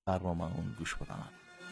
برنامه اون گوش بدن.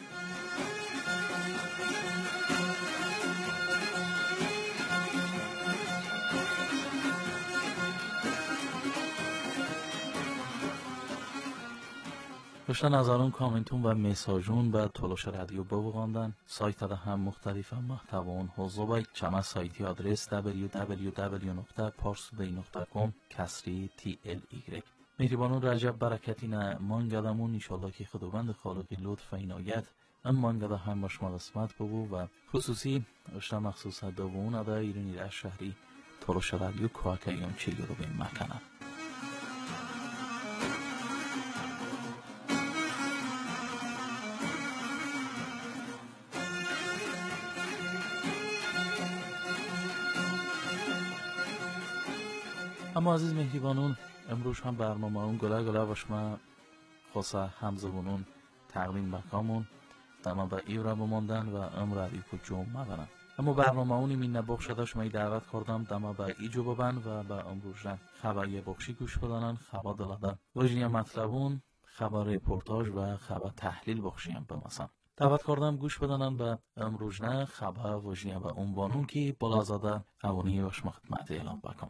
داشتن نظرون کامنتون و مساجون به تلاش رادیو ببغاندن. سایت ده هم مختلف محتوان حضو باید چما سایتی آدرس www.parstoday.com /TLY. مهربانون رجب برکتی نه مانگدمون انشالله که خداوند خالقی لطف و عنایت ام مانگده هم باش ما قسمت بگو و خصوصی اشتا مخصوص دوون ادا ایرانی در شهری تلاش رادیو کوکایون چه رو به مکنه. اما عزیز مهربانون امروز هم برنامه اون گله باش ما خاصه همزبانون تقدیم بکامون دما به ایورا بماندن و امر ریکو جوم مبرن. اما برنامه اونی من نبخشده شما دعوت کردم دما به ایجو ببن و به امروز خبری بخشی گوش بدنن خبر دلده وجنی مطلبون خبر رپورتاج و خبر تحلیل بخشیم بمسن دعوت کردم گوش بدنن به امروز خبر وجنی به عنوانون که بالازاده اوانی باش خدمت اعلام بکم.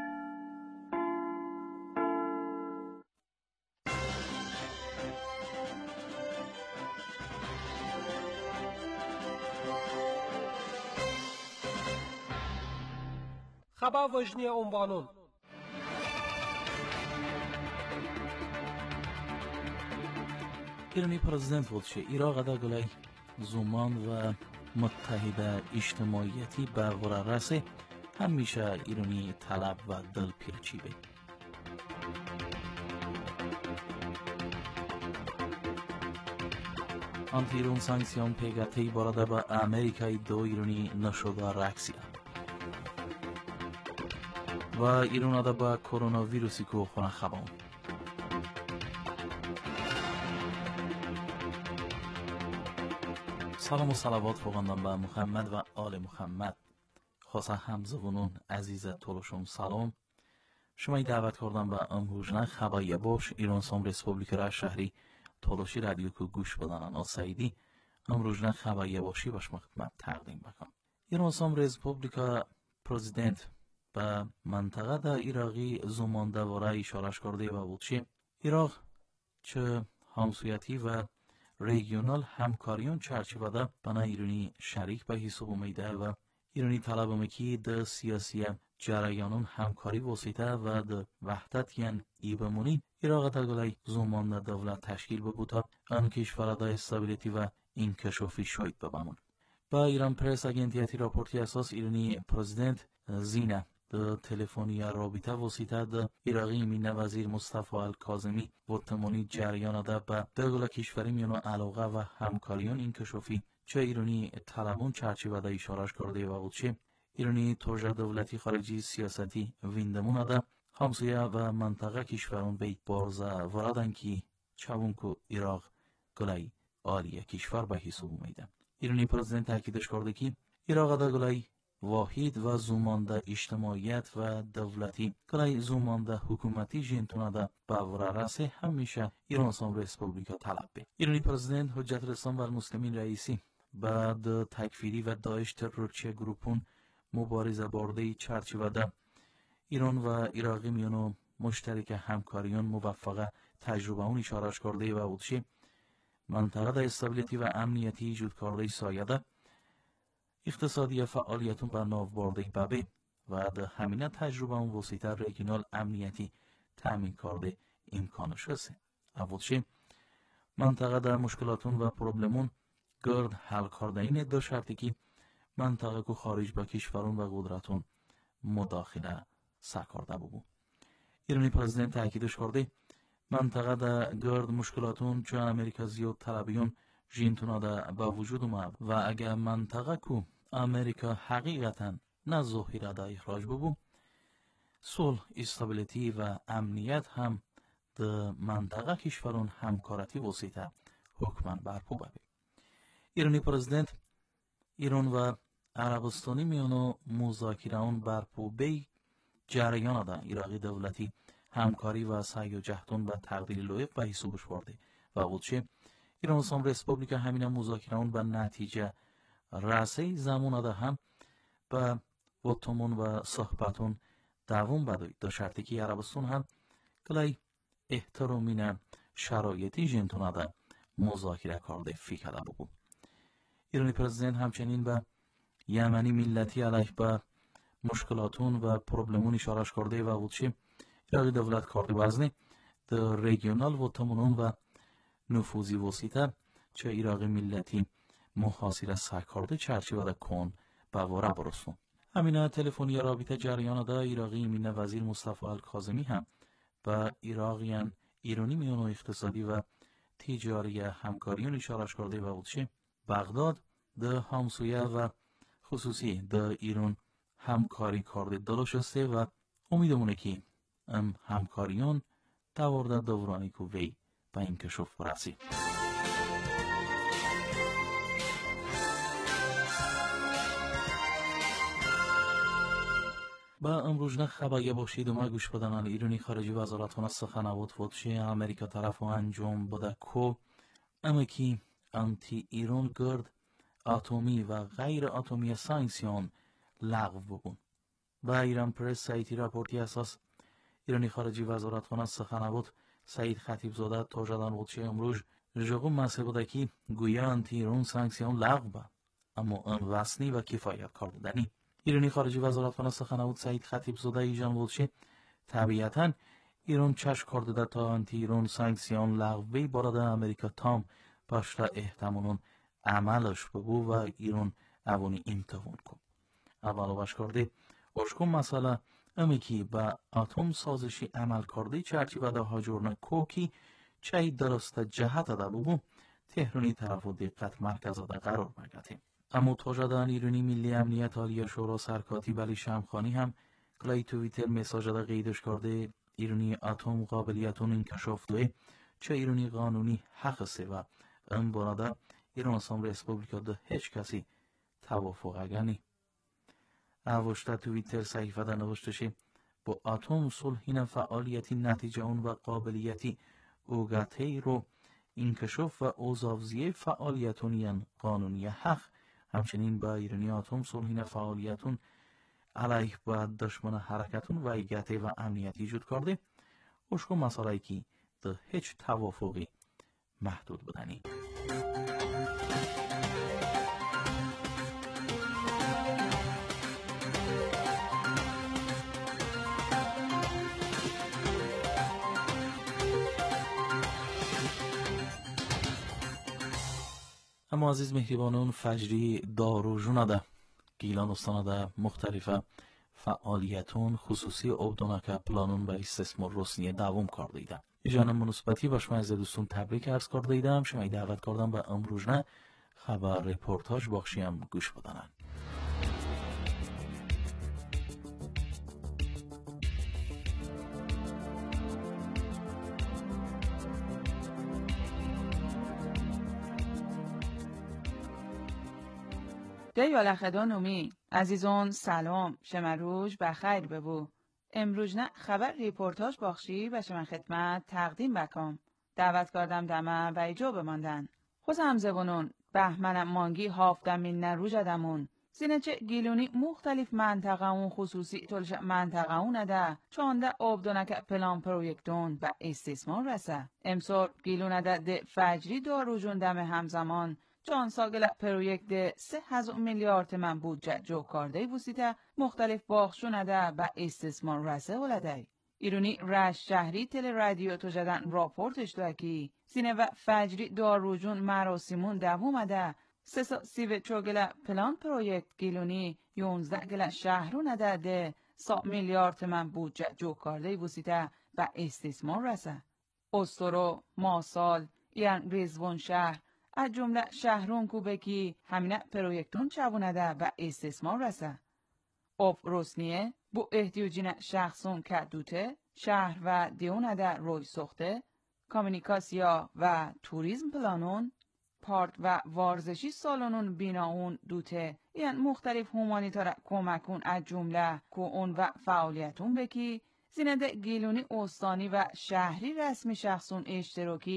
خبر وجنی عنوانون ایرانی پرزیدنت ولچه ایراق دا گلای زومان و متحده اجتماعیتی برقرار رسه همیشه ایرانی طلب و دل پیرچی به. آنتی ایران سانکسیون پیگاتی باراده با امریکای دو ایرانی نشده رکسیه و ایران دا با کرونا ویروسی که خونه خبان. سلام و صلوات فوقاندم به محمد و آل محمد. خاصه همزبانون عزیز طولشون سلام. شما دعوت کردم به امروزنه خبری باش ایران سام رسپوبلیک را شهری تولوشی رادیو که گوش بدنن آسایدی امروزنه خبری باشی باش خدمت تقدیم بکنم. ایران سام رسپوبلیک پرزیدنت به منطقه در ایراقی زمانده واره اشارش کرده و بود چه ایراق چه همسویتی و ریگیونال همکاریون چرچیوه ده بنا ایرانی شریک به حساب اومیده و ایرانی طلب مکی ده سیاسی جریانون همکاری وسیطه و ده وحدت یعن ای بمونی ایراق تا گلای زمانده دولت تشکیل ببوتا ان کشور ده استابیلیتی و انکشافی شاید ببامون. با ایران پرس اگنتیتی راپورتی اساس ایرانی پرزیدنت زینه د تلفنی رابطه وسیطه د ایراقی مینه وزیر مصطفی الکاظمی و تمونی جریان ده به دولت کشوری میانو علاقه و همکاریون انکشافی چه ایرانی طلبون چرچیوه ده اشارش کرده و بود چه ایرانی توجه دولتی خارجی سیاستی ویندمون ده همسایه و منطقه کشورون به بارزه وردن که چون که ایراق گلای عالیه کشور به حساب اومیده. ایرانی پرزیدنت تاکیدش کرده که ایراق ده گلای واحد و زومانده اجتماعیت و دولتی کلای زومانده حکومتی جنتونه ده باور رسه همیشه ایران سام رسپوبلیکا طلب به. ایرانی پرزیدنت حجت الاسلام و المسلمین رئیسی بعد تکفیری و داعش ترورچی گروپون مبارزه برده چرچیوه ده ایران و عراقی میانو مشترک همکاریون موفقه تجربه اون اشارش کرده و بودشه منطقه ده استابیلیتی و امنیتی ایجاد کرده سایه ده اقتصادی فعالیتون بر ناو برده بابه و ده همینه تجربه اون وسیطه ریگینال امنیتی تامین کرده امکانش هسته. اولشه منطقه در مشکلاتون و پروبلمون گرد حل کرده اینه دو شرطی که منطقه که خارج با کشورون و قدرتون مداخله سکارده ببو. ایرانی پرزیدنت تاکیدش کرده منطقه در گرد مشکلاتون چه امریکا زیاد طلبیون جینتونا ده با وجود اومد و اگر منطقه کو امریکا حقیقتا نه ظاهره ده اخراج ببو صلح استابیلیتی و امنیت هم ده منطقه کشورون همکارتی وسیطه حکمن برپو ببی. ایرانی پرزیدنت ایران و عربستانی میانو مذاکره اون برپو بی جریان ده عراقی دولتی همکاری و سعی و جهدون و تقدیر لایق به حسابش برده و بودشه ایران سوم رسپوبلیکا همین مذاکرهون به نتیجه رسی زمان ده هم به وطمون و صحبتون دوام بدوید دا شرطی که عربستان هم کلی احترامین شرایطی جنتونه ده مذاکره کرده فیکره بگو. ایرانی پرزیدنت همچنین به یمنی ملتی علیه به مشکلاتون و پروبلمون اشاره کرده و وچی ایراقی دولت کرده وزنی در ریگیونال و تمونون و نفوذی وسیطه چه ایراقی ملتی محاصره سرکارده چرچی و کن بواره برسون. همینه تلفنی رابطه جریان ده ایراقی امینه وزیر مصطفی الکاظمی هم با ایراقیان ایرانی میون و اقتصادی و تجاری همکاریون اشاره کرده و وچی بغداد ده همسویه و خصوصی ده ایران همکاری کرده دلشسته و امیدمونه که همکاریون دوارده دورانی که وی به این کشف برسی. با امروزنه خبری باشید و ما گوش بدنان ایرانی خارجی وزارتخانه سخنرانی فوتشی امریکا طرف و انجام بده که اما که انتی ایران گرد اتمی و غیر اتمی سانکسیون لغو بگون. و ایران پرس سایتی راپورتی اساس ایرانی خارجی وزارتخانه سخنرانی سعید خطیبزاده تا جدان وچه امروز جغم مسئله بوده که گویا انتی ایران سانکسیون لغو با اما آن وسنی و کفایت کردنی. ایرانی خارجی وزارتخانه سخنرانی سعید خطیبزاده ایجان وچه طبیعتاً ایران چشم کرده تا انتی ایران سانکسیون لغوی بارد امریکا تام پشت احتمالون عملش بگو و ایران اوانی امتحان کن. اولو باش کرده اشکم مسئله امی که با اتم سازشی عمل کرده چرچی و ده هاجورن کوکی چای درست جهت ده بگو تهرانی طرف و دقت مرکز ده قرار بگرده. اما توجدان ایرانی ملی امنیت عالی شورا سرکاتی بلی شمخانی هم کلای تویتر مساج ده قیدش کرده ایرانی اتم قابلیتون انکشاف دوه چه ایرانی قانونی حق سه و ام براده ایران سوم رسپوبلیکا ده هیچ کسی توافق اگنی. اوشته تویتر صحیفه ده نوشتشه با اتم صلحین فعالیتی نتیجه اون و قابلیتی اوگته رو انکشاف و اوزاوزیه فعالیتونیان قانونی حق همچنین با ایرانی اتم صلحین فعالیتون علیه با دشمن حرکتون و ایگته و امنیتی ایجاد کرده اشکو مسائلی که ده هیچ توافقی محدود بودنی. اما عزیز مهربانان فجری دارو جونده گیلان استانده مختلفه فعالیتون خصوصی عبدانک پلانون و استثمار رسنی دوام کرده ایدم. جانم مناسبتی باش من از دوستون تبریک عرض کرده ایدم. شما دعوت کردم به امروزنه خبر رپورتاج بخشیم گوش بدنن. دیال خدانومی عزیزان سلام شمروج بخیر ببو. امروز نه خبر ریپورتاج باخشی و شما خدمت تقدیم بکم. دعوت کردم دمه و ایجا بماندن. خوز همزبونون بهمن مانگی هافتمین نروج دمون. زینچه گیلونی مختلف منطقه اون خصوصی تلش منطقه اون ده چانده آبدونک پلان پرویکتون و استثمار رسه. امسال گیلون ده فجری داروجون دم همزمان جان ساگل پرویکت ده 3,000 میلیارد تومان بودجه جو کرده وسیته مختلف باخشونه ده و استثمار رسه ولده. ایرونی رش شهری تل رادیو تو جدن راپورتش ده که سینه و فجری داروجون مراسمون دوومه ده 3 چوگل پلان پرویکت گیلونی 11 گل شهرونه ده 100 میلیارد تومان بودجه جو کرده وسیته و استثمار رسه. استرو، ماسال، یان ریزوان شهر از جمله شهرون کوبه که همینه پرویکتون چوونه ده و استثمار رسه. آب رسنیه بو احتیاجین شخصون کدوته شهر و دیونه ده روی سخته کامیونیکاسیا و توریزم پلانون پارت و وارزشی سالونون بیناون دوته یعنی مختلف هومانیتار کمکون از جمله که اون و فعالیتون بکی زینده گیلونی استانی و شهری رسمی شخصون اشتراکی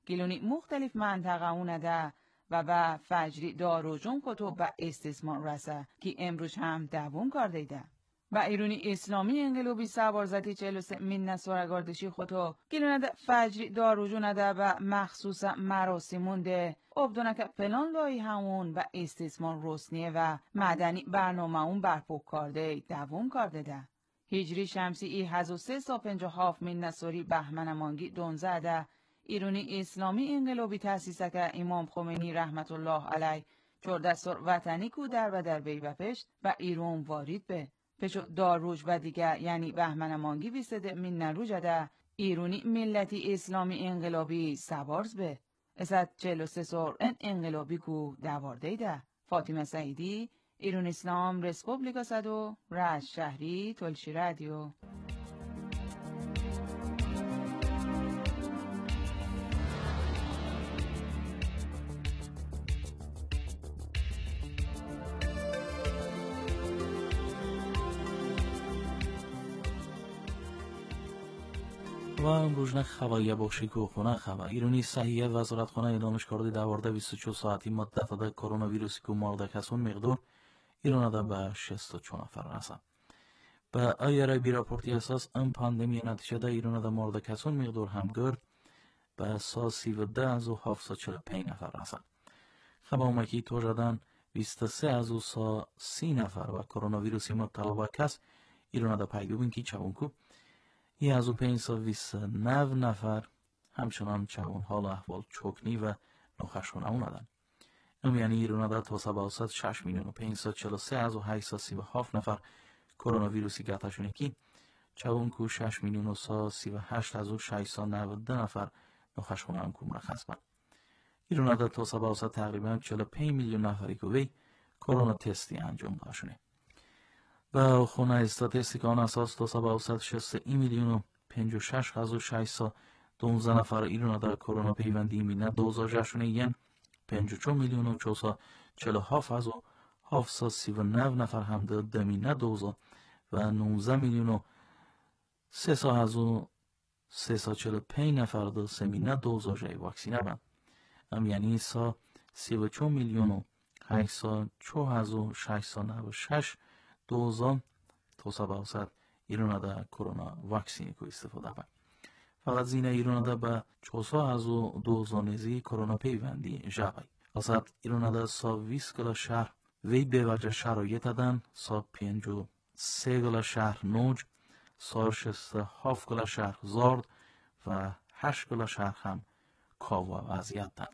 گیلونی مختلف منطقه اونده و فجری داروجون کتب و استثمار رسه که امروز هم دوام کار دیده. و ایرونی اسلامی انقلابی سوارزتی 43 من سورگاردشی خطو گیلونده فجری داروجونده و مخصوص مراسمونده ابدونک پلان لای همون و استثمار رسنیه و مدنی برنامه اون برپو کرده دوام کرده ده. هجری شمسی ای 1357 من سوری بهمن مانگی دونزده ایرونی اسلامی انقلابی تأسیسه که امام خمینی رحمت الله علیه چور دستور وطنی کو در بی و پشت و ایران وارد به پشو داروج و دیگه یعنی بهمن مانگی بیسته من نروجده ایرونی ملتی اسلامی انقلابی سوارز به اسد 43 سور انقلابی کو دوارده ده. فاطمه سعیدی ایرون اسلام رسپوبلیکا صدو رشت شهری تلشی رادیو. و امروز خبری بخشی که خونه خبر ایرانی صحیح وزارتخانه اعلامش کرده 24 ساعتی مدت ده کرونا ویروسی که مرده کسون مقدار ایران ده به 64 نفر رسد. به آیرای بی راپورتی اساس ام پاندمی نتیجه ده ایران ده مرده کسون مقدار هم گرد به 13745 نفر رسد. خبر اومکی توجدن 23 از 30 نفر و کرونا ویروسی مبتلا به کس ایران ده پیدا بین که چونکو 1529 نفر همچنان چون حال احوال چوکنی و نخشون اومدن. یعنی ایران در تا 6,543,837 نفر کرونا ویروسی گرفتشونه که چون کو 6,138,692 نفر نخشون هم کو مرخص بند. ایران در تا تقریبا 45 میلیون نفری که وی کرونا تستی انجام داشونه. و خونه استاتستیکان اساس 263 میلیون و 56,612 نفر ایران در کرونا پیوندی مینه 2000 ین 54 میلیون و 447,739 نفر هم در مینه 2000 و 19 میلیون و 3,345 نفر در سمینه 2000 جای واکسینه بند. هم یعنی 34 میلیون و 804,696 2000 تا ایران در کرونا واکسینی که استفاده بند. فقط زینه ایران در به 4,000 نزی کرونا پیوندی جوی. اصلا ایران در 20 کلا شهر وی به وجه شرایط دادن 53 کلا شهر نوج 67 کلا شهر زارد و 8 کلا شهر هم کاوا وضعیت دن.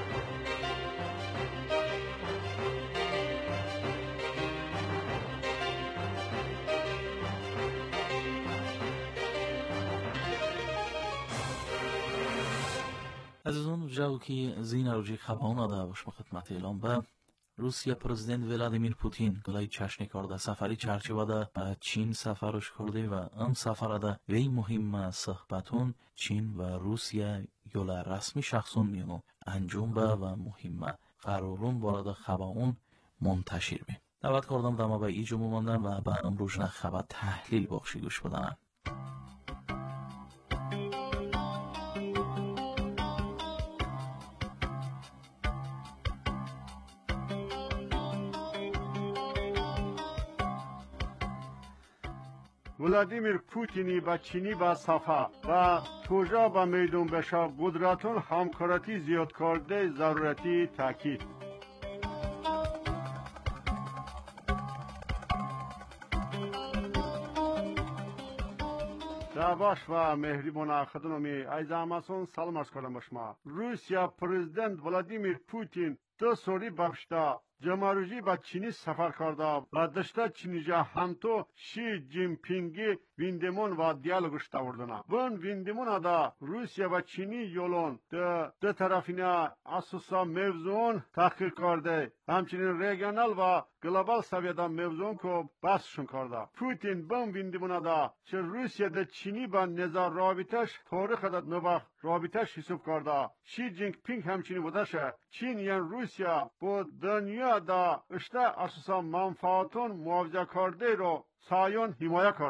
عزیزان جو که زین روزی خبران داده باشم خدمت اعلام به روسیه پرزیدنت ولادیمیر پوتین گلای چشنی کرده سفری چرچه ده به چین سفرش کرده و ام سفر ده وی مهم صحبتون چین و روسیه یول رسمی شخصون میونو انجام به و مهم قرارون وارد خبرون منتشر می. دعوت کردم دما به ایجو مومندن و به امروز خبر تحلیل بخشی گوش بدن. ولادیمیر پوتینی با چینی با سفر و توجه به میدون بشه قدرتون همکارتی زیاد کرده ضرورتی تاکید. باش و مهربان خدمتی عزیزان سلام عرض کنم به شما. روسیه پرزیدنت ولادیمیر پوتین دو سالی باشته جمهوری با چینی سفر کرده و دشته چینیجا همتو شی جین پینگی ویندمون و دیالوگش داوردن. بون ویندمون دا روسیه و چینی یولون دو طرفینا اساسا موضوعون تحقیق کرده. همچنین ریجنال و گلوبال سویدا موضوعون کو بحثشون کرده. پوتین بون ویندمون دا چه روسیه ده چینی با نظر رابطش تاریخ دا نوبخ رابطش حساب کرده. شی جین پینگ همچنین بودشه چین یعنی روسیه با دنیا دا اشته اساسا منفعتون معاوضه کرده رو سایون حمایه کردن.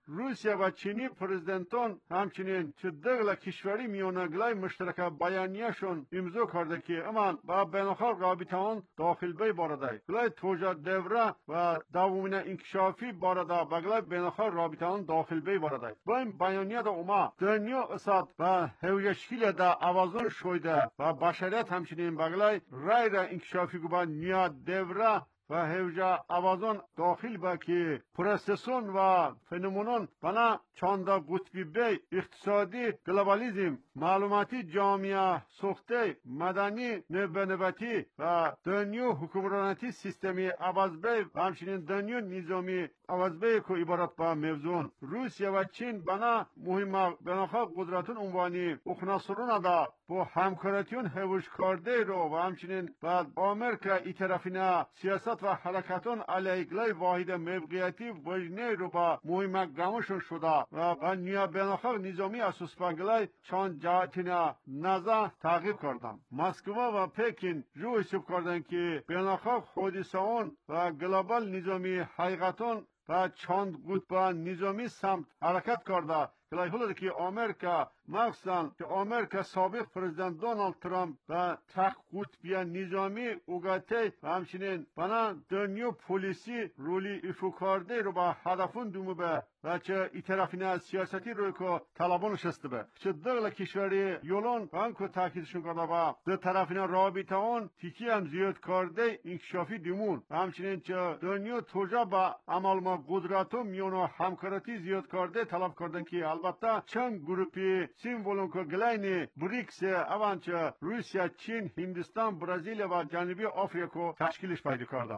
روسیه و چینی پرزیدنتان همچنین چه دغل کشوری میانگلای مشترک بیانیهشون امضا کرده که امان با بین‌الملل رابطه‌ان داخل بی بارده گلای توجه دوره و دوامین انکشافی بارده بگلای بین‌الملل رابطه‌ان داخل بی بارده با این بیانیه دا اوما دنیا اساد و هویشکیل دا آوازون شویده و بشریت همچنین بگلای رای را انکشافی گوبا نیا دوره و هوجه آوازون داخل با که پروسسون و فنومنون بنا چاندا قطبی بی اقتصادی گلوبالیزم معلوماتی جامعه سخته مدنی نوبتی و دنیا حکومرانتی سیستمی آوازبی و همچنین دنیا نظامی آوازبی که عبارت با موضوع روسیه و چین بنا مهم بناخواه قدرتون عنوانی اخناصرون دا با همکارتیون هوش کرده رو و همچنین بعد آمریکا ای طرفینا سیاست و حرکتون علیگلای واحد موقعیتی وجنه رو با مهم گمشون شده و نیا بناخواه نظامی اساس بگلای چند جهتینا نظر تعقیب کردم مسکو و پکین جو حساب کردن که بناخواه حادثه‌ان و گلوبال نظامی حقیقتون و چند قطب نظامی سمت حرکت کرده کلای حالا که آمریکا مخصوصا که آمریکا سابق پرزیدنت دونالد ترامپ و تک قطبی نظامی اوگاته و همچنین بنا دنیا پولیسی رولی ایفو کرده رو با هدفون دومو به و چه ای طرفین سیاستی روی که طلبان شسته به چه دغل کشوری یولون و هم که تاکیدشون کرده با دو طرفین رابطه اون تیکی هم زیاد کرده انکشافی دیمون و همچنین چه دنیا توجه با عمل ما قدرت و میون و همکارتی زیاد کرده طلب کردن که البته چند گروپی سیمبولون که گلاین بریکس اوانچه روسیه چین هندوستان برزیل و جنوبی آفریقا تشکیلش پیدا کرده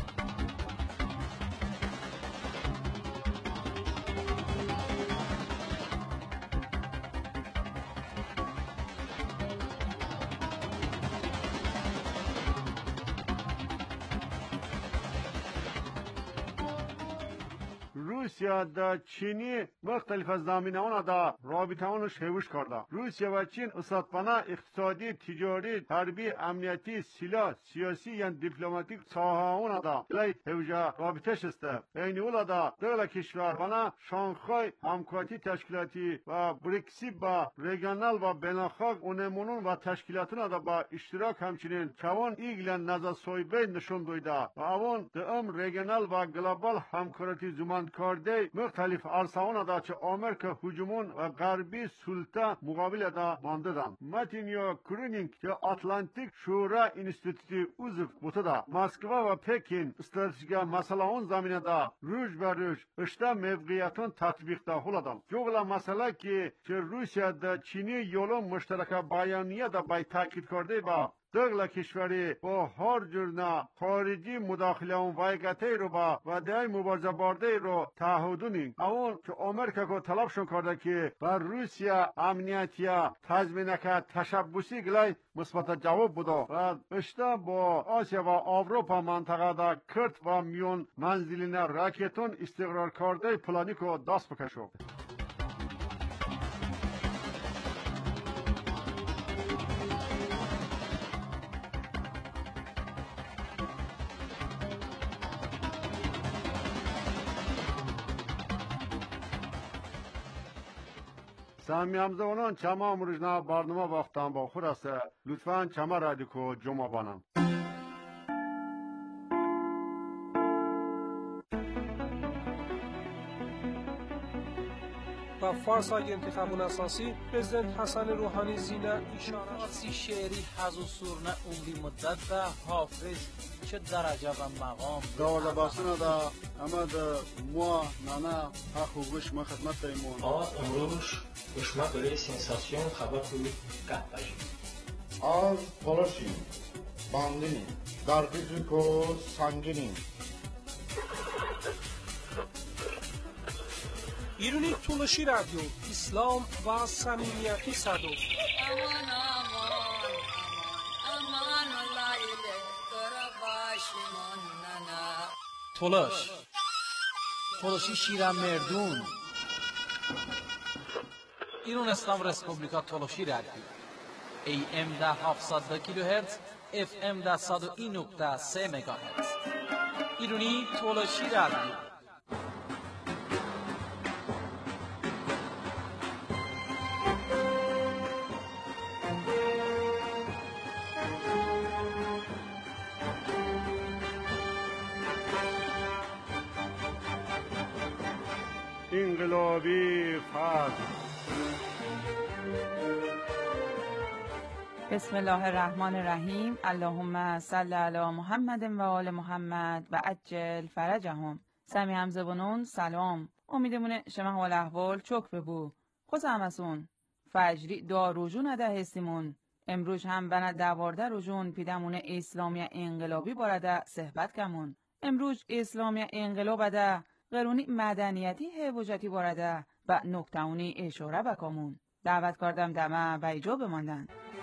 روسیه دا چینی مختلف از زمینه اون دا رابطه اونش هوش کرده روسیه و چین اساتپنا اقتصادی تجاری حربی امنیتی سلاح سیاسی یا دیپلماتیک ساحه اون دا لای هوجه رابطه شسته این اولا دا دغل کشور بنا شانگهای همکاری تشکیلاتی و بریکسی با ریگنال و بین‌الملل اونمونون و تشکیلاتون دا با اشتراک همچنین چوان ایگلن نظر سویبه نشون دویده و اون دام ریگنال و گلوبال همکاری زمان کرده مختلف عرصه‌ها دا چه آمریکا هجومون و غربی سلطه مقابل دا مانده دن متینیا کرونینگ که اتلانتیک شورا انستیتوتی عضو بوده مسکو و پکین استراتژیک مسئله اون زمینه دا روز به روز اشتا موقعیتون تطبیق دا هولدن جوگلا مسئله که روسیه دا چینی یولون مشترک بیانیه دا بای تاکید کرده با دغل کشوری با هر جور خارجی مداخله اون وایگته رو با و دای مبارزه بارده رو تعهدونین اون که آمریکا کو طلبشون کرده که بر روسیه امنیتی تضمین که تشبوسی گلای مثبت جواب بوده و اشتا با آسیا و اروپا منطقه دا کرد و میون منزلین راکتون استقرار کرده پلانی کو دست بکشو سامی همزونان چما امروزنا برنامه وقتان با خود است لطفاً چما رادیو جمع بانم و فارسای انتخابون اساسی پرزیدنت حسن روحانی زینه اشاره فارسی شعری حز و سرنه عمری مدت و حافظ چه درجه و مقام داوود باسنا دا اما دا موا نانا حق و گوش ما خدمت دایمون امروز گوشما برای سنساسیون خبر کنید قهبجی از پلاشی باندینی در فیزیکو سنگینی ایرونی تولشی رادیو اسلام و صمیمیتی صدو امان امان امان لایله قرباشمون ننا تولشی شیرم مردون ایران اسلام رسپوبلیکا تولشی رادیو AM ده 700 کیلوهرتز FM ده 101.3 مگاهرتز ایرونی تولشی رادیو انقلابی فصل. بسم الله الرحمن الرحیم. اللهم صل علی محمد و آل محمد و عجل فرجهم. سمی همزبانون سلام. امیدمونه شما حال احوال چوک ببو. خوز همسون فجری داروجون اده هستیمون. امروز هم بنا دوارده روزون پیدمون اسلامی انقلابی بارده صحبت کمون. امروز اسلامی انقلاب ده قرونی مدنیتی هیوجتی بارده و نکتهونی اشاره بکامون. دعوت کردم دمه بیجا بماندن.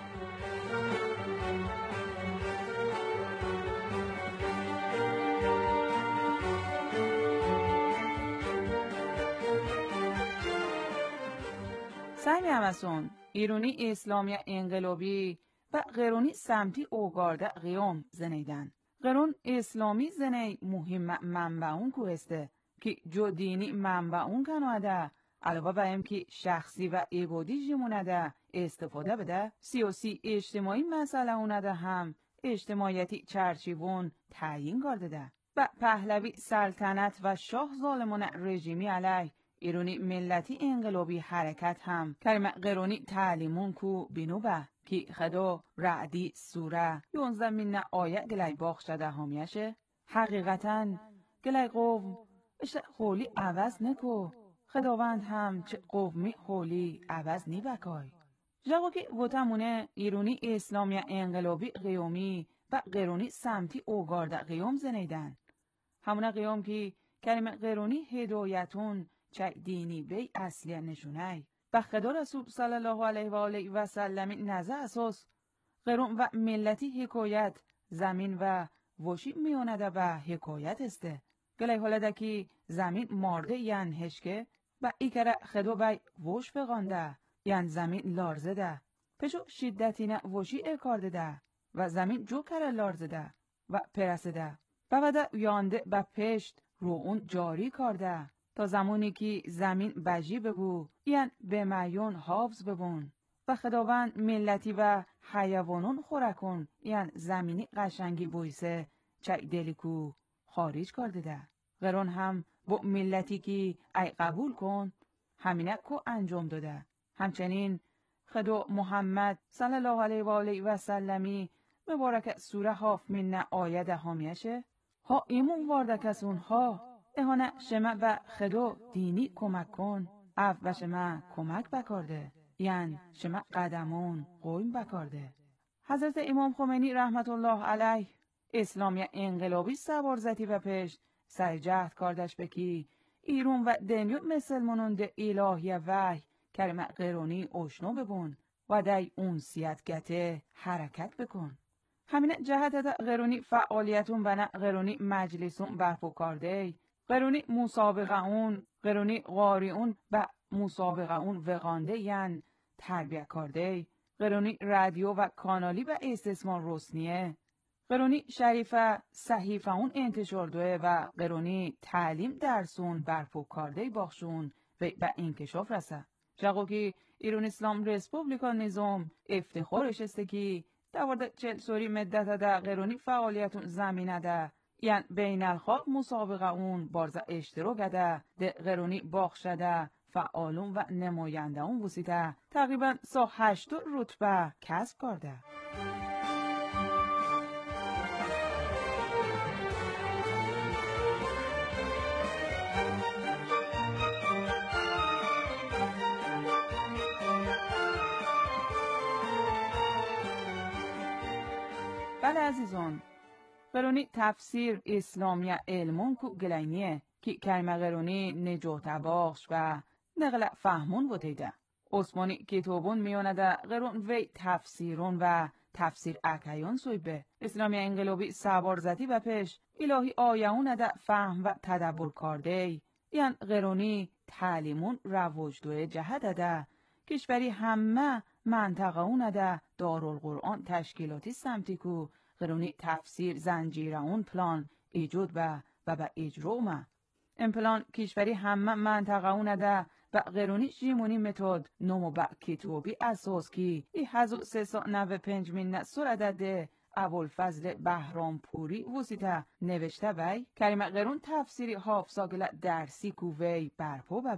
سعی همسون ایرونی اسلامی انقلابی و قرونی سمتی اوگارده قیام زنیدن. قرون اسلامی زنی مهم منبعون کو هسته که جو دینی منبعون کنواده علاوه به هم که شخصی و ایگودی جمونده استفاده بده سیاسی اجتماعی مسئله اونده هم اجتماعیتی چرچیوون تعیین کرده و پهلوی سلطنت و شاه ظالمان رژیمی علیه ایرونی ملتی انقلابی حرکت هم کلمه قرونی تعلیمون کو بینو به که خدا رعدی سوره 11 من آیه گلی باخ شده همیشه حقیقتا گلی قوم اشت خولی عوض نکو خداوند هم چه قومی خولی عوض نی بکای. جاگو که وطمونه ایرونی اسلامی انقلابی قیومی و قرونی سمتی اوگارده قیوم زنیدن. همونه قیوم که کلمه قرونی هدایتون چه دینی بی اصلی نشونه و خدا رسول صلی الله علیه و آله و سلم نزه اساس قرون و ملتی حکایت زمین و وشی میونده به حکایت استه گلی حالده که زمین مارده ین هشکه و ایکره خدا بی وش بغانده ین زمین لارزه ده پشو شدتی نه وشی اکارده ده و زمین جو کره لارزه ده و پرسه ده و وده یانده به پشت رو اون جاری کرده تا زمانی که زمین بجی ببو یعنی به معیون حافظ ببون و خداوند ملتی و حیوانون خورکن یعنی زمینی قشنگی بویسه چه دلیکو خارج کرده ده. قرون هم با ملتی که ای قبول کن همینه کو انجام داده. همچنین خدا محمد صلی الله علیه و آله و سلمی مبارک سوره حاف من آیه همیشه ها ایمون وارده کسون ها اهانه شما به خدا دینی کمک کن اف و شما کمک بکارده یعنی شما قدمون قویم بکارده. حضرت امام خمینی رحمت الله علیه اسلامی انقلابی سوارزتی و پیش سعی جهد کردش بکی ایرون و دنیا مسلمانون ده الهی وحی کلمه قرونی اشنو ببون و دی اونسیت گته حرکت بکن. همین جهت ده قرونی فعالیتون و نه قرونی مجلسون برپو کرده قرونی مسابقه اون قرونی قاری اون و مسابقه اون وقانده ین تربیه کرده قرونی رادیو و کانالی و استثمار رسنیه قرونی شریفه صحیفه اون انتشار دوه و قرونی تعلیم درسون برپو کرده باخشون و به انکشاف رسه. جاگو که ایران اسلام رسپوبلیکا نظام افتخارش است که دوارده 40 سوری مدت ده قرونی فعالیتون زمینه ده یعنی بین الخاق مسابقه اون بارزه اشتراک ده ده قرونی باخ شده فعالون و نماینده اون وسیده تقریبا 8 رتبه کسب کرده. بله عزیزان قرونی تفسیر اسلامی علمون کو گلینیه که کلمه قرونی نجات باخش و نقل فهمون بودیده. عثمانی کتابون میانده قرون وی تفسیرون و تفسیر اکیان سویبه اسلامی انقلابی سوارزتی و پیش الهی آیهون ده فهم و تدبر کرده یعنی قرونی تعلیمون رواجدوه جهت ده کشوری همه منطقه اون ده دارالقرآن تشکیلاتی سمتی کو قرونی تفسیر زنجیره اون پلان ایجود و به اجرا اومه. این پلان کشوری همه منطقه اون ده و قرونی جیمونی متد نمو با کتابی اساس کی 1395 من سرعدد ابوالفضل بهرامپوری وسیطه نوشته بی کلمه قرون تفسیری حافظاگل درسی کووی برپو ببه.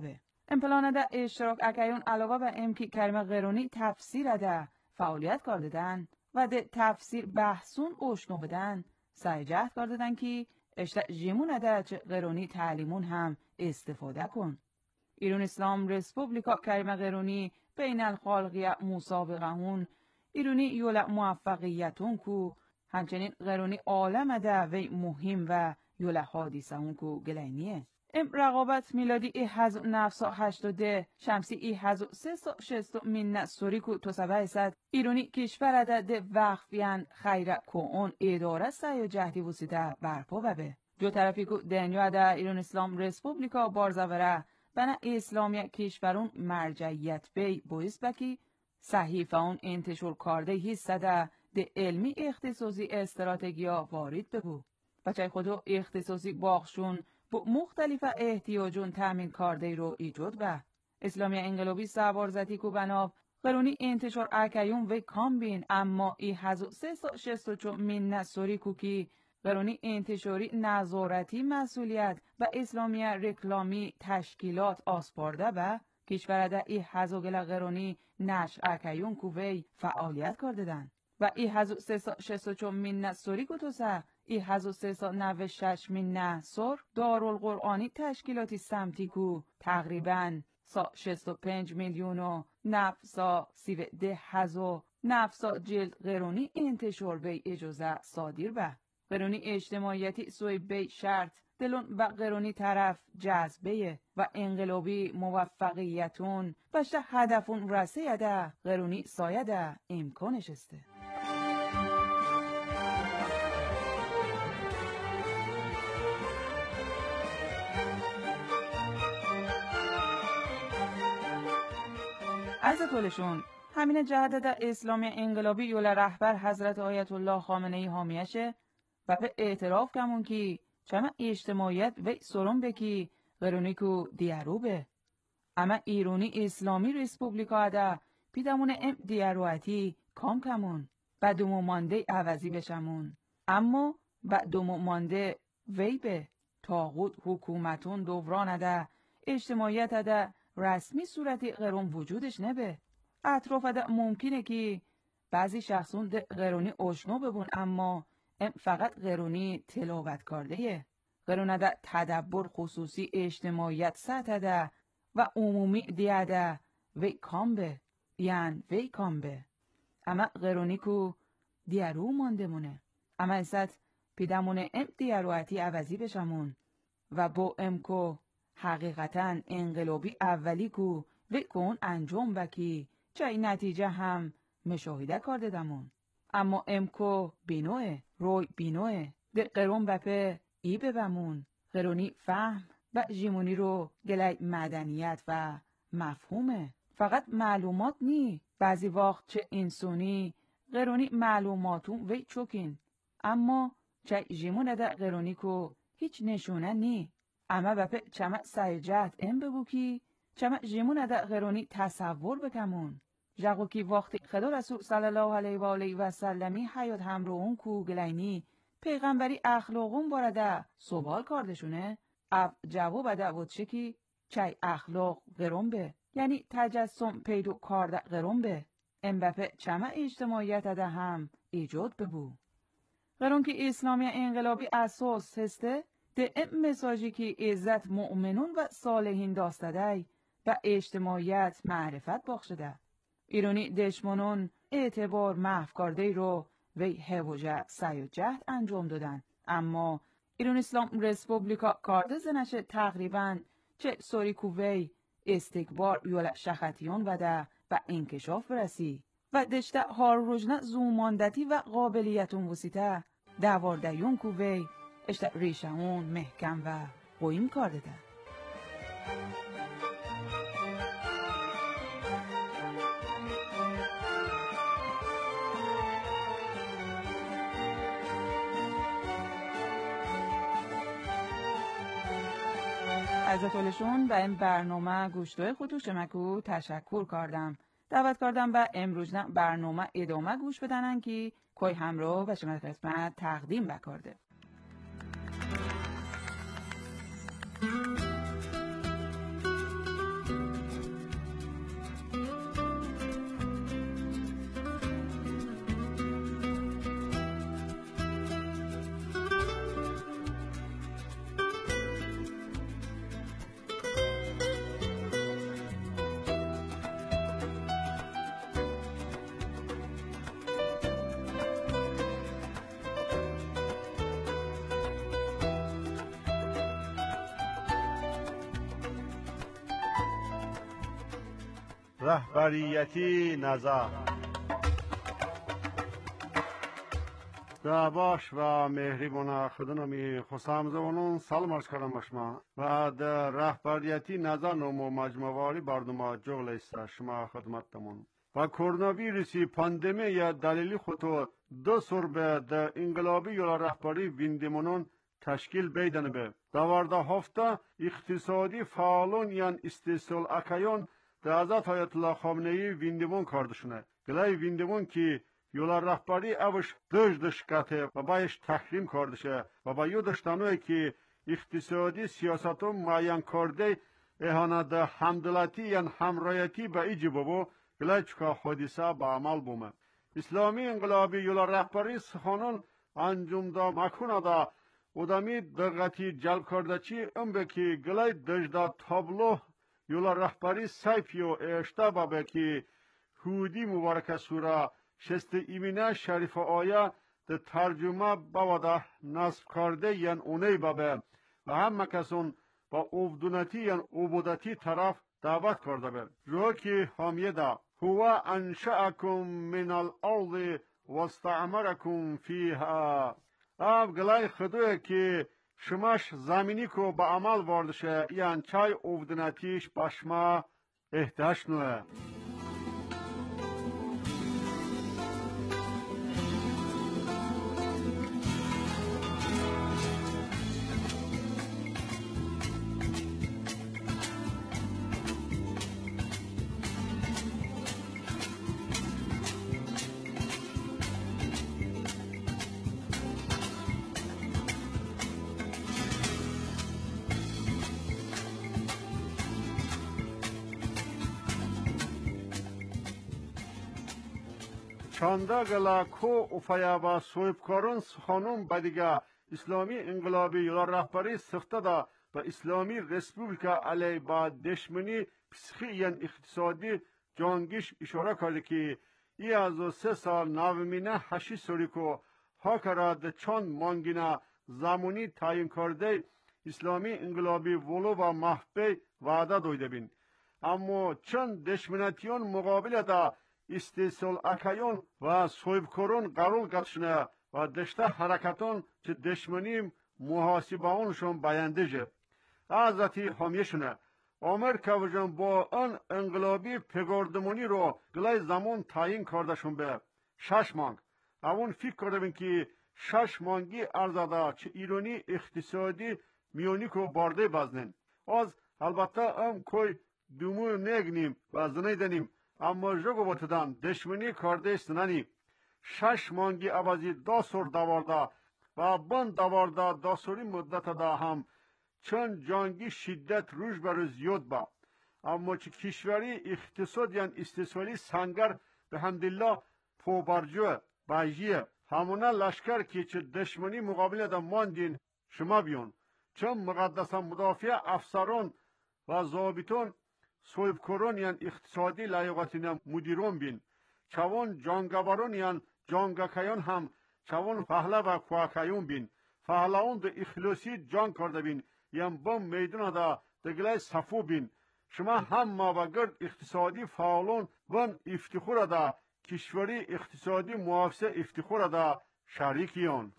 امپلانه اشتراک اکیون علاوه به امکی کریم غیرونی تفسیر ده فعالیت کردن و ده تفسیر بحثون اوشنو بدن سعی جهد کردن که اشتا جیمون ده چه غیرونی تعلیمون هم استفاده کن. ایران اسلام رسپوبلیکا کریم غیرونی بین الخالقی مسابقهون ایرونی یول موفقیتون کو همچنین غیرونی عالم ده وی مهم و یول حادیثه هون کو گلینیه. ام رقابت میلادی 1980 شمسی 1360 من سوری کو تو سبعصد ایرونی کشور عدد وقفیان خیر کون اداره سعی جهدی وسیده برپا و به جو طرفی کو دنیا عده ایران اسلام رسپوبلیکا بارزاوره بنا اسلامی کشورون مرجعیت بی بویست بکی صحیفه اون انتشار کرده هیستده ده علمی اختصاصی استراتژیا وارد بگو بچه خودو اختصاصی باخشون با مختلف احتیاجون تامین کرده رو ایجاد به اسلامی انقلابی سوارزتی کو بناب قرونی انتشار اکیون و کامبین اما 1364 من سوری کو کی قرونی انتشاری نظارتی مسئولیت و اسلامی رکلامی تشکیلات آسپارده به کشور ده ای هزوگل قرونی نشر اکیون کو وی فعالیت کردن و ای 1364 من سوری کو تو سه ای 1396 من سور دارالقرآنی تشکیلاتی سمتی کو تقریباً 65 میلیون و نفسا 13,000 نفسا جلد قرونی انتشار بی اجازه صادر به قرونی اجتماعیتی سوی بی شرط دلون و قرونی طرف جذبه و انقلابی موفقیتون بشته هدفون رسیده قرونی سایده امکانش استه. عرض طولشون همین جهت اسلامی انقلابی یول رهبر حضرت آیت الله خامنه‌ای حامیشه و به اعتراف کمون کی چما اجتماعیت و سرم بکی قرونی کو دیارو به اما ایرانی اسلامی رسپوبلیکا عده پیدمون ام دیارویتی کام کمون و دومو مانده عوضی بشمون اما و دومو مانده وی به تاغوت حکومتون دوران عده اجتماعیت عده رسمی صورتی قرون وجودش نبه اطراف ده ممکنه که بعضی شخصون ده قرونی آشنا ببون اما ام فقط قرونی تلاوت کرده قرون ده تدبر خصوصی اجتماعیت سطح ده و عمومی دیه ده وی کام به یعن وی کام به اما قرونی کو دیارو مانده مونه اما ازت پیدمونه ام دیارویتی عوضی بشمون و با ام کو حقیقتاً انقلابی اولی کو و کن انجام بکی چای نتیجه هم مشاهده کرده دمون اما امکو بینوه روی بینوه ده قرون بپه ای ببمون قرونی فهم و جیمونی رو گلی مدنیت و مفهومه فقط معلومات نی بعضی وقت چه انسانی قرونی معلوماتون وی چوکین اما چه جیمونه ده قرونی کو هیچ نشونه نی اما بپه چما سایجت ام بگو کی چما جیمون ده قرونی تصور بکمون جاگو کی وقتی خدا رسول صلی الله علیه و آله و سلمی حیات همراهون کو گلینی پیغمبری اخلاقون بارده سوال کردشونه اف جواب ده بود چکی چای اخلاق قرون به یعنی تجسم پیدو کارده قرون به ام بپه چما اجتماعیت ده هم ایجاد ببو قرون که اسلامی انقلابی اساس هسته ده ام مساجی که عزت مؤمنون و صالحین داستده و اجتماعیت معرفت بخشده ایرانی دشمنون اعتبار محو کرده رو وی هوجه سعی و جهد انجام دادن اما ایران اسلام رسپوبلیکا کارده زنشه تقریبا چه سوری کووی استکبار یول شخطیان وده و انکشاف برسی و دشته هار روزنه زوماندتی و قابلیتون وسیته دواردهیون کووی اشته ریشمون محکم و قویم کرده ده از طولشون به این برنامه گوشتوی خودو شمکو تشکر کردم دعوت کردم و امروزنه برنامه ادامه گوش بدنن که کوی همراه و شما خدمت تقدیم بکرده رهبریتی نظر باش و مهربان خدانمی خوشامزونون سلام عرض کردم به شما و در رهبریتی نظر نمو مجموعی برنامه جغل است شما خدمتتون و کرونا ویروسی پاندمی یا دلیلی خودتو دو سربه در انقلابی یا رهبری ویندمونون تشکیل بیدن به دوارده هفته اقتصادی فعالون یا استیصال اکایون در حضرت آیت الله خامنه‌ای ویندمون کردشونه گلای ویندمون که یولا رهبری اوش دش کته و بایش تحریم کردشه و با یو دشتانوی که اقتصادی سیاستون معین کرده اهانت همدلتی یا همرایتی به ایجی بابو گلای چکا حادثه به عمل بومه اسلامی انقلابی یولا رهبری سخانون انجام دا مکونه دا ادامی دقتی جلب کرده چی به که گلای دجدا تابلو یولا رهبری سیفیو اشتا بابه که هودی مبارک سوره شست ایمینه شریف آیه ده ترجمه بوده نصب کرده یعن اونی بابه و همه کسون با عبدونتی یعن عبودتی طرف دعوت کرده به رو که حامیه ده هو انشأکم من الارض واستعمرکم فیها اب گلای خدوه که شماش زمینی کو به عمل واردشه یعن چای عبدونتیش بشما احتاج نوه چانده گلا کو افیا با سویبکارون خانم بدیگه اسلامی انقلابی یا رهبری سفته دا و اسلامی رسپوبلیکا علی با دشمنی پسخی یا اقتصادی جانگیش اشاره کرده که ای از 3 سال نومینه 8 سالی کو هاکراد چند مانگینه زمانی تعیین کرده اسلامی انقلابی ولو و محبه وعده دویده بین اما چند دشمنتیون مقابل دا استیصال اکایون و سویبکارون قرول گشنه و دشته حرکتون چه دشمنی محاسبه اونشون بیانده جه حضرتی حامیشونه آمریکا و جان با آن انقلابی پگاردمونی رو گلای زمان تعیین کردشون به 6 مانگ اون فکر کرده بین که 6 مانگی ارزاده چه ایرانی اقتصادی میونی کو بارده بزنین از البته ام کوی دومو نگنیم و زنیدنیم اما جگو باتدن دشمنی کرده سنانی 6 مانگی عوضی 2 سور دوارده و بند دوارده 2 سوری مدت دا هم چند جانگی شدت روش بر زیاد با اما چه کشوری اقتصاد یا استیصالی سنگر به حمدالله پوبرجو باجیه همونه لشکر که چه دشمنی مقابل دا ماندین شما بیون چون مقدسا مدافع افسران و ضابطون سویبکارون یا اقتصادی لایقاتین مدیرون بین چوان جانگوارون یا جانگکایان هم چوان فهله و کواکایون بین فهله اون ده اخلاصی جان کرده بین یا بم میدون دا دگلای صفو بین شما هم ما و گرد اقتصادی فعالون ون افتخار دا کشوری اقتصادی محافظه افتخار دا شریکیون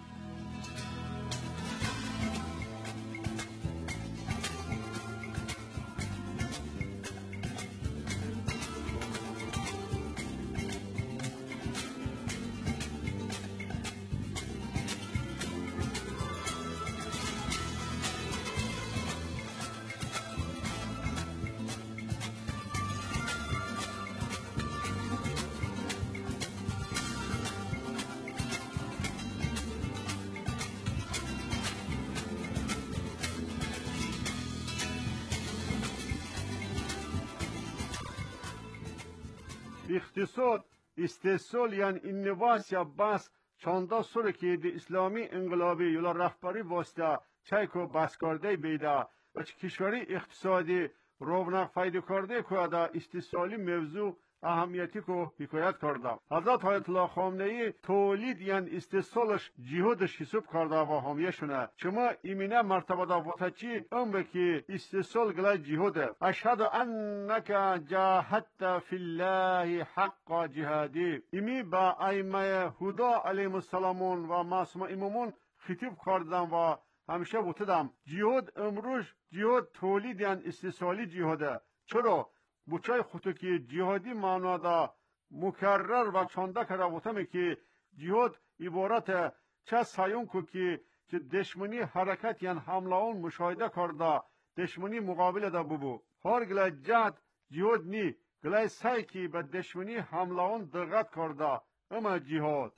اقتصاد استیصال یعنی اینواسیا بس چانده سوره که دی اسلامی انقلابی یولا رهبری واسطه چایکو بس کرده بیده و چه کشوری اقتصادی رونق فایده کرده که دا استیصالی موضوع اهمیتی کو حکایت کرده. حضرت آیت الله خامنه ای تولید یعنی استحصالش جهادش حساب کرده و حامیه شونه. شما ایمینه مرتبه دا وطچی که استحصال گلای جهاده. اشهد انک جاهدت فی الله حق جهادی. ایمی با ائمه هدا علیهم السلام و معصوم امامان خطاب کردم و همیشه گفتم جهاد امروز جهاد تولید یعنی استحصالی جهاده. چرا؟ بچای خودتو که جهادی معنا دا مکرر و چانده کرده بودم که جهاد عبارت چه سایون کو که دشمنی حرکت یعنی حمله اون مشاهده کرده دشمنی مقابل دا ببو. هر گله جهاد نی گله سعی که به دشمنی حمله اون دقت کرده اما جهاد.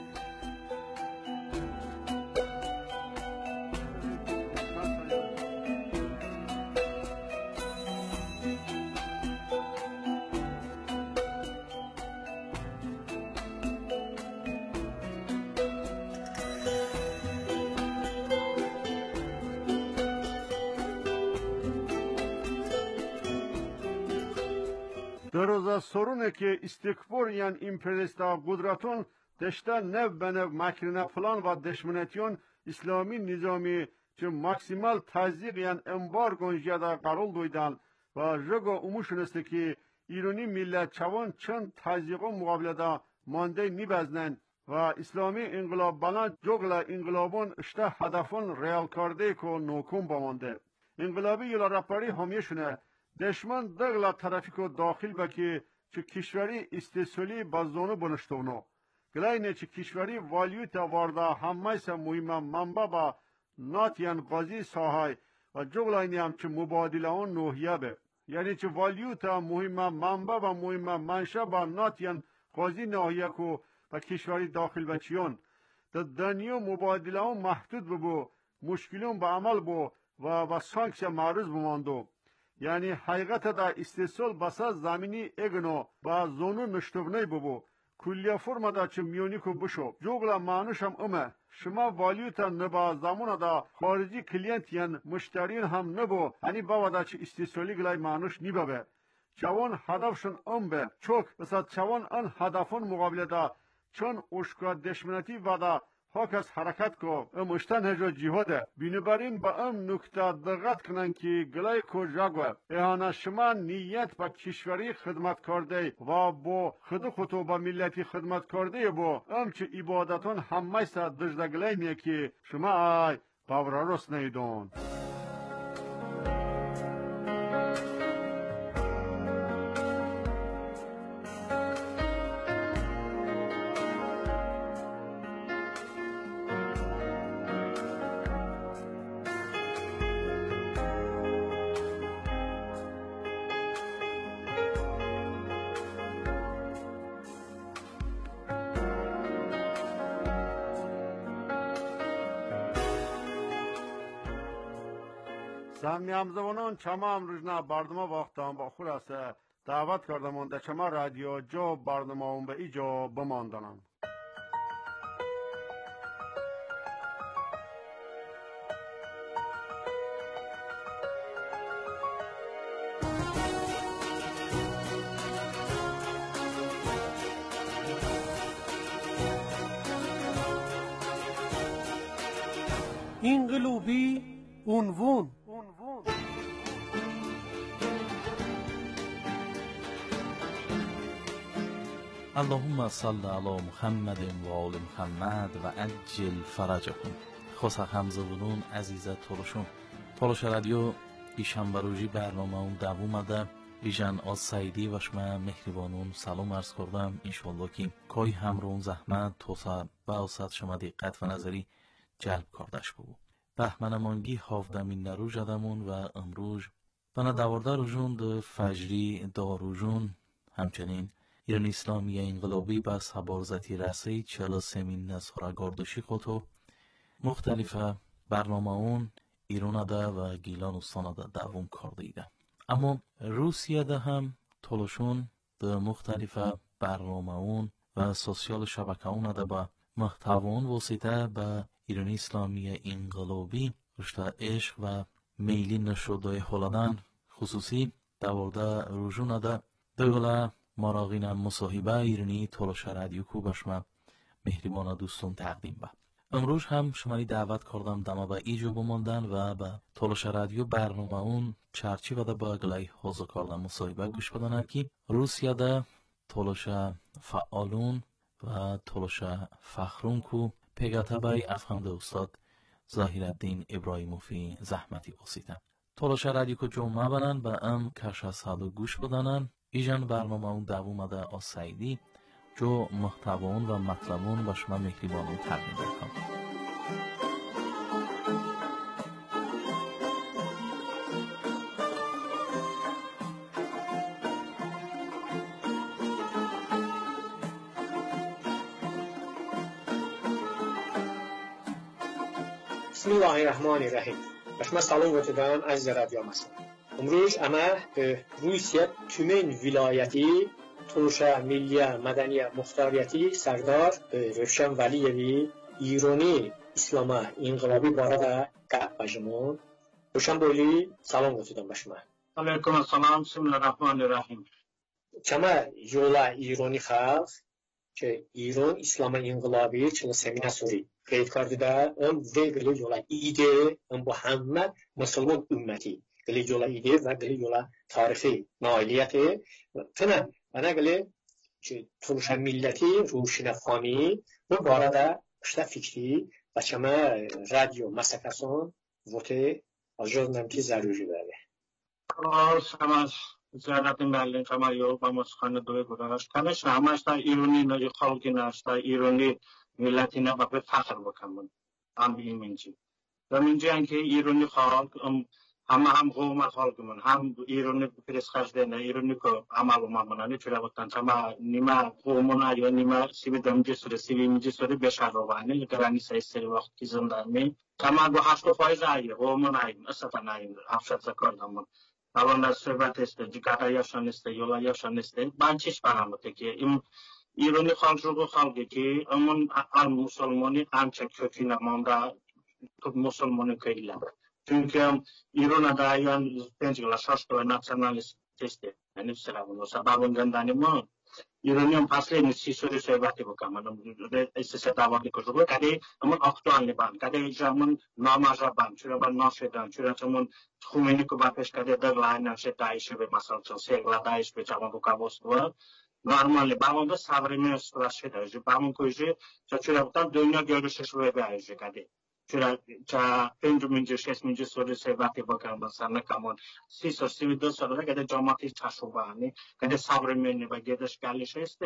در روز سرونه که استکبار یعنی امپریالیستا قدرتون دشته نو به نو مکرنه پلان و دشمنتیون اسلامی نظامی که ماکسیمال تزیق یعنی امبارگون جدا قرار دویدن و رگو اموشونسته که ایرانی ملت چوان چند تزیقون مقابله دا مانده نیبزنن و اسلامی انقلاب بنا جغل انقلابون اشته هدفون ریال کرده که نوکون بمانده. انقلابی یلا رپاری همیشونه دشمن دغلا طرفی که داخل بکی چه کشوری استحصالی بازدانو بنشتونو گلاینه چه کشوری والیوتا وارده همه سه مهمه منبع با ناتیان قاضی ساهای و جغلاینی هم چه مبادله اون نوحیه به یعنی چه والیوتا مهمه منبع و مهمه منشه با ناتیان قاضی نوحیه که و کشوری داخل بچیون در دنیا مبادله اون محدود ببو مشکلون به عمل بو و سانکسیا معروض بماندو. یعنی حقیقت دا استحصال بسا زمینی اگنو با زونو نشتوبنی ببو کلیه فرما دا چه میونی کو بشو جوگلا معنوش هم امه شما والیوتا نبا زمان دا خارجی کلینت یعن مشترین هم نبو هنی باوا دا چه استحصالی گلای معنوش نیبه چوان هدفشون به چوک بسا چوان ان هدفون مقابل دا چون اشکا دشمنتی و دا هاکس حرکت کو مشتن هجا جهاده بینبرین با نکته دقت کنن که گلای کجاگو اهانه شما نیت با کشوری خدمت کرده و با خودو با ملتی خدمت کرده با چه عبادتون همه سا دجده گلای نیه که شما آی باورارست نیدون. سمی همزمانان چما امروزنا برنامه وقتان با خلاصه دعوت کردم در چما رادیو جو برنامه اون به ایجا بماندنم. انقلابی عنوان اللهم صل علی محمد و آل محمد و عجل فرجهم. خوصا همزبونون عزیزه تولش رادیو ایشنبه روزی برنامه اون دوام اده بیژن آز سعیدی و شما مهربانون سلام عرض کردم. انشالله که کای همرون زحمت توسا با اوسط شما دقت و نظری جلب کردش بود. بهمن مانگی 17 روز ادمون و امروز بنا 12 روزون ده فجری داروژون همچنین ایران اسلامی انقلابی با سبارزتی رسی 43 سرگردشی خودو مختلف برنامه اون ایران ده و گیلان استان ده دوام کرده ایده. اما روسیه ده هم تلاشون ده مختلف برنامه اون و سوسیال شبکه اون ده با محتوان واسطه به ایران اسلامی انقلابی رشته عشق و میلی نشده حالدن خصوصی 12 روزون ده دوله مراغینم مصاحبه ایرانی تولش رادیو کو بشما مهربانا دوستون تقدیم با. امروز هم شماری دعوت کردم دما با ایجو بماندن و با تولش رادیو برنامه اون چرچی و دا با اگلای حوضو کردن مصاحبه گوش بدنن که روسیه دا تولش فعالون و تولش فخرون کو پیگاتا بای افخنده استاد ظاهرالدین ابراهیموفی زحمتی بسیدن. تولش رادیو کو جمعه بنن با ام کش سالو گوش بدنن. ایجان برنامه اون دوومده از سعیدی جو محتوان و مطلبون با شما مهربانون تقدیم میکنم. بسم الله الرحمن الرحیم. شما سلام گفتم عزیز رادیو مسئول. امروز اما روسیه تümən vilayəti Tuluşa Milliyə Mədəniyə Muxtariyyəti Sərdar Rövşən Vəliyevi İroni İslama İnqilabi barədə qəbbajımın Rövşən boyli salam götürdüm başıma. Aleyküm selam, bismillahirrahmanirrahim. Kəmə yola İroni xalq ki İran İslama İnqilabi çılı semina suri qeyd kardıda və yola ide bu həmmə Müslüman ümməti قلی جولا ایده و قلی جولا تاریخی نایلیتی تنه بنا قلی که تولش ملتی روشنفانی و بارده اشتا فکری و چما رادیو مسکرسان وقتی از جز نمتی ضروری بره سماش زیادتین بلین کما یو با مسخانه دوی گذارش کنش همش تا ایرانی نجی خالقی نشتا ایرانی ملتی نه به فخر بکنم هم به این منجی و منجی انکه ایرانی خالق هم قوم خالقمون هم ایرانی پرس خشدنه ایرانی که عمل و مامونانی چرا بودن چما نیمه قومونا یا نیمه سیبی دمجی سوره سیبی میجی سوره بشر روانه گرانی سایستری وقت کی زندانی چما دو 80% آیه قومون آیه اصلا آیه افشاد زکردمون الان از صحبت است جیکارا یاشان است یولا یاشان است بانچش برامده که این ایرانی خالقی که امون al مسلمانی آنچه köküne manda مسلمانی کهیله çünkü İran'da yan pençeler şaşkın nasyonalist testi yani selamın o sabahın gönderimi İran'ın paslerini sisori söyledi bu kamanın esse davayı koydu kade ama aktual ban kade zaman namaza ban çuraban naşedan çuraçamın Xumeni ko bapeş kade daglayna şey daişe ve masal çelsegla daиш ve çama bu kavostva normal bamında savremen straşeda je bamın koyje çuraban dünya görüşü ve beje kade چرا 5 منجه 6 منجه سوره ثروتی بکنم مثلا کامون 30 و 32 سال که جامعه تشوبانی که صبر منی و گدش کالش است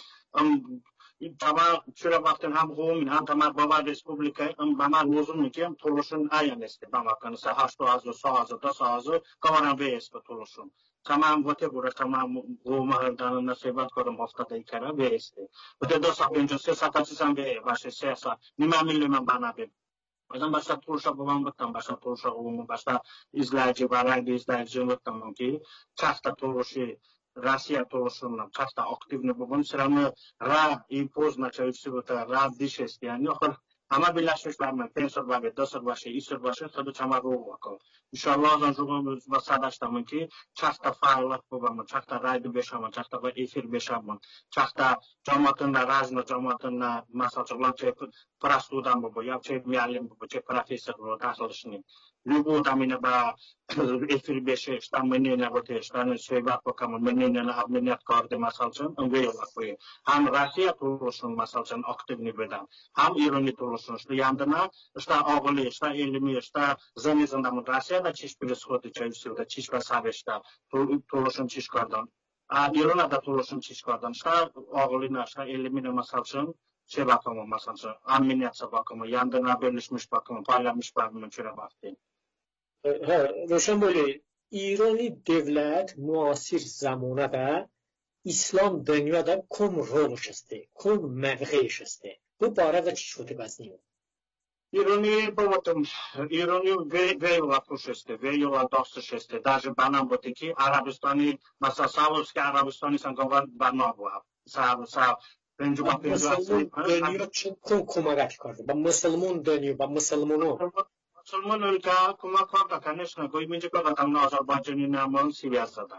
تمام چرا وقتی هم قوم هم تمام بابا ریسپوبلیکا با ما موضوع میگم تولشون آیان است با ما کنه 8 از 10 از کامران به است تولشون تمام وقتی برای تمام قوم هر دانه نصیبت کردم افتاده کرده به است وقتی 253 ساعتی به باشه 3 ساعت نیمه میلیون بنا به Özüm başta Tuluşa babam baktam, başta Tuluşa babam, başta izleyici var, radyo izleyici baktam ki, çasta Tuluşu, Rusya Tuluşu'nun çasta aktivni babam, sıramı ra i poznaça üstübüte, ra diş est, yani ama birleşmiş vermem, pensor başı, dosor başı, isor başı, tadı çamar ruhu bakım. İnşallah azan juğumuz basadaştamın ki, çasta faaliyet babam, çasta radyo beşamın, çasta efir beşamın, çasta cemaatında, razno cemaatında, masalçılar çek, prastudan bu, ya çek miyalim bu, çek profesör bu, tasılışını. Любого там именно по эфир беше, что мы не работаем, что мы söhbət bakamın, мы не обменять карты масалчан, он говорил такое. Ham Россия Tuluşun масалчан активный бедан, ham İran'ı Tuluşun, что яндана, что ağılı, что elimi, что замезандан Россияда чиш происходит, чайсуда, чиш посавешта, Tuluşun чиш кардан. А İran'da Tuluşun чиш кардан, что ağılına, что elimi масалчан, şey bakamın масалчан, ammeniyatsa bakamın, yandana bölüşmüş bakamın, paylaşmış bakamın, çöre baktı. روشن بولی ایرانی دولت معاصر زمانه دا اسلام دنیا دا کم رولش است کم موقعش است bu barada چی شده بزنیم İroni povotun, İroni veyola pusheste, veyola dostasheste, даже banam boteki Arabistani, masa Saudski Arabistani sangovan banavwa. Sa Penjuba دنیا چون کمک کرده با مسلمان دنیا با مسلمانو Müslüman ülke kuma korda kanışna koy mince kadar tamna Azerbaycan'ın namın siyasada.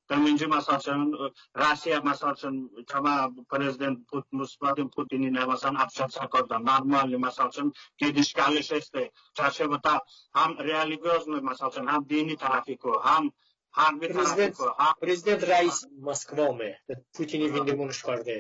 Birinci məsəl üçün Rusiya məsəl üçün kəmə prezident Vladimir Putinin məsələn общаться normalni məsəl üçün gediş gəliş etdi. Çərçivədə həm religiozlu məsəl üçün həm dini tərəfiku, həm harbi tərəfiku. Prezident Reis Moskvamı Putini vindimunu çıxardı.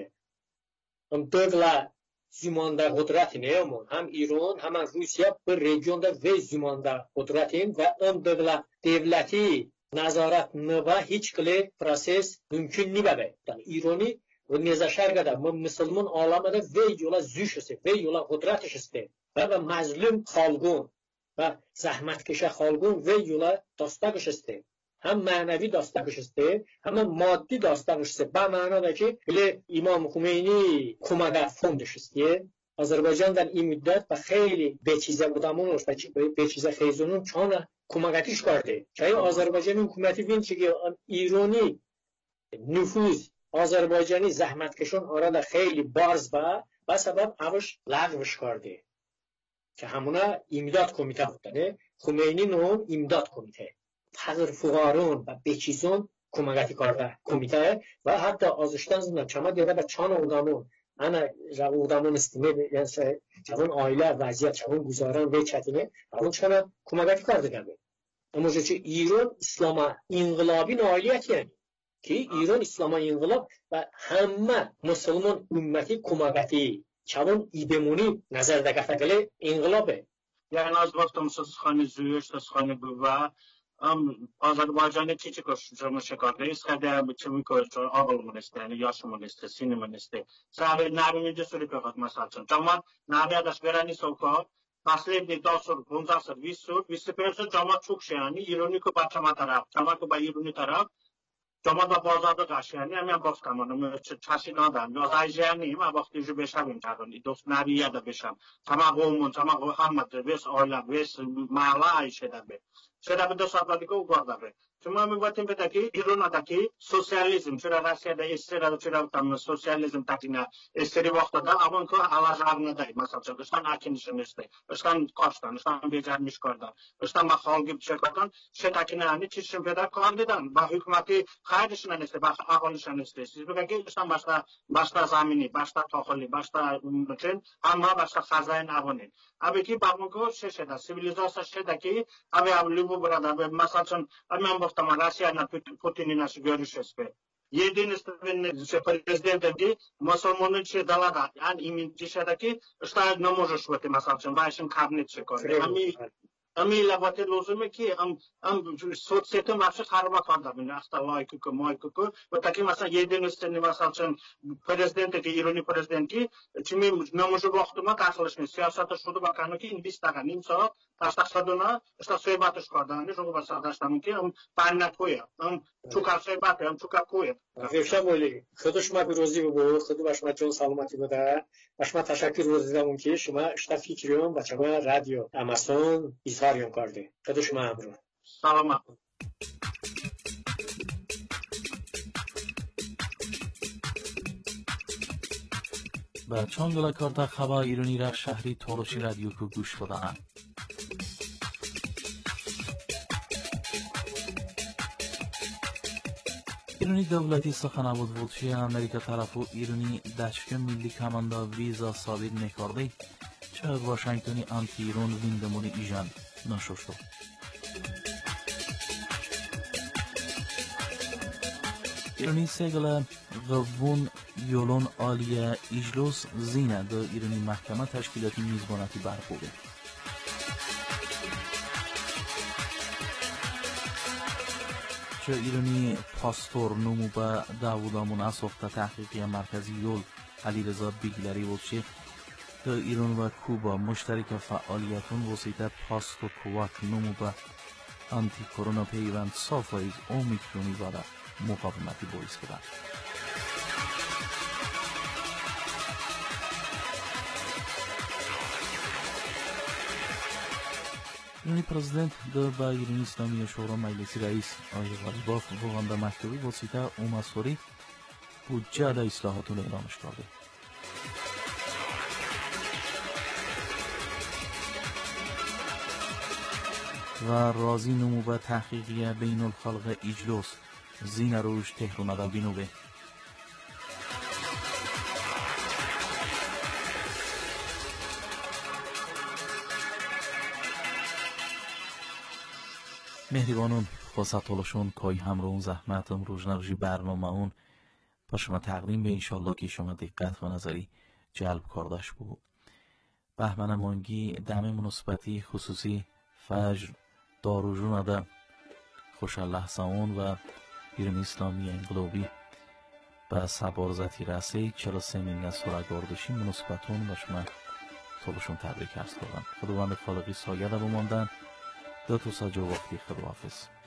Dövlə zümanda qudretin hem İran hem Rusya bir regionda ve zümanda qudretin ve dövlə devleti nazaretini ve hiç kılı proses mümkün nibəbe. Yani İran'ı ve nezaşergada Müslüman alamada ve yola züşüsü ve yola qudret işisti ve mazlum xalqun ve zahmetkeşe xalqun ve yola dostaq işisti. Hem manevi dostaq işisti hem maddi dostaq işisti. Bu manada ki İmam Xumeyni kumaga fond işisti. Azerbaycan'dan این müddet و خیلی beçize budamınmış ve beçize xeyzunun çana kumagati çıkardı. Çayı Azerbaycan'ın hükümeti vinçi ki İrani nüfuz Azerbaycan'ı zahmetkeşon arada xeyli barz ve sebep avuş lağv çıkardı. Ki hamuna imdat komite budane. Xumeyni'nin imdat komite. Hazır fugarun ve beçizon kumagati karda komite ve hatta azıştan zından çama dede ve çana udamın ana javudamın istime yani çavun aile vaziyet çavun guzaran ve çetine onun çana kumagati karda geldi. Ama ki İran İslam'a inqilabin ailiyet yani. Ki İran İslam'a inqilab ve həmmə Müslüman ümmeti kumagati çavun idemoni nazarda qataqlı inqilabı. Yani az vaxtımsız xani züyüş, xani büva Azerbaycan'da küçük hoşçakalın şekarda. İskədə kimi koyucu ağılımın istəyəni, yaşımın istəyəni, sinimin istəyəni. Səbəb nəbiminci sürü pəxat məsəl üçün. Cəmat nəbi adaş verəni soka, последний досур, бунзасыр, висипирсы cəmat çox şey yani. İroni ki başama taraf, cəmat ki İroni taraf. Cəmat da bazarda qaşı yani. Hemen başkamanım, çaşınadan. Yoz ayjəniyim, vaxtı yüzü beşəbim çağın. Dost nəbiyə də beşəm. Çamaq olmun, çamaq Muhammed, ves oyla, ves mağla ayşədə bir. Şöyle de sakladık o vardı. Çünkü mi vatim bedeki İran'daki sosyalizm, şöyle Rusya'da esirada şöyle tam sosyalizm takına esiri vaxtada avun ki alacağını da mesela İslam hakinişini işte, İslam kaçtan, İslam becermiş kardan, İslam halkı çekerden, şey takına hani çişin bedel kandidan, bah hükümeti haydışından işte, bah ağılışından işte. Siz bedeki İslam başta zamini, başta tohuli, başta için ama başta xazayn avuni. Abi ki bakın ki şeyde sivilizasyon şeydeki abi bu burada ve mesela için hemen baktıma Rusya'yla Putin'in nasıl görüşürüz be. Yediğiniz президент dedi, Müslümanın şey dalada, yani iminci şeydeki işte ne можешь в этом mesela için, başın kabinет çıkıyor. Amila vate lozime ki sosyete varsa harba kaldı beni hasta layıkı mayıkı ve taki mesela yediğiniz sene mesela için prezidenti İrani prezidenti kimi ne можу vaxtıma karşılaşmış siyasete şudu bakanı ki investiga nimsa taştaşadına işte söhbət çıxardı hani şu mesela taştamın ki panna koya çok söhbət çok koya. Efşam öyle. Xuduşma bir rozi bu, xudu başma çok salamatı bu da. Başma teşekkür rozilerim ki şuma işte fikrim ve çaba radyo Amazon izhar kardı. Xuduşma abru. Salamat. به چانگل کارتا خبر ایرانی را شهری تولوشی رادیو کو گوش بدانم. ایرانی دولتی سخنرانی بودشی امریکا طرفو ایرانی دشک ملی کماندا ویزا ثابت نکرده چه واشنگتنی آنتی ایران ویندمونی ایجان نشوشتو. ایرانی سگل غوون یولون عالیه اجلوس زینه در ایرانی محکمه تشکیلاتی میزبانتی برپوده. چه ایرانی پاستور نمو به داودامون اصفت تحقیقی مرکزی یول علیرضا بیگلری بودشه در ایران و کوبا مشترک فعالیتون وسیله پاست و کوات نمو به آنتی کرونا پیوند صافایز اومیکرونی و مقاومتی باعث کردن. ایرانی پرزیدنت در با ایرانی اسلامی شورا مجلس رئیس آقای غالیباف وگانده مکتوبی واسطه اومسوری بودجه در اصلاحاتون اعلامش کرده. و راضی نمو به تحقیقی بین الخلق اجلوس زین روش تهرون بینو به مهربانون خواست طولشون کای همرون زحمتم روزناروژی برنامه اون با شما تقدیم به انشالله که شما دقت و نظری جلب کردش بود. بهمن مانگی دم مناسبتی خصوصی فجر داروجون آده خوشالله ساون و ایران اسلامی انقلابی به سبارزتی رسی 43 سورگاردشی مناسبتون و شما طولشون تبریک ارز کردم. خداوند خالقی سایه ده بماندن. دو تا ساجو وقتی خداحافظ.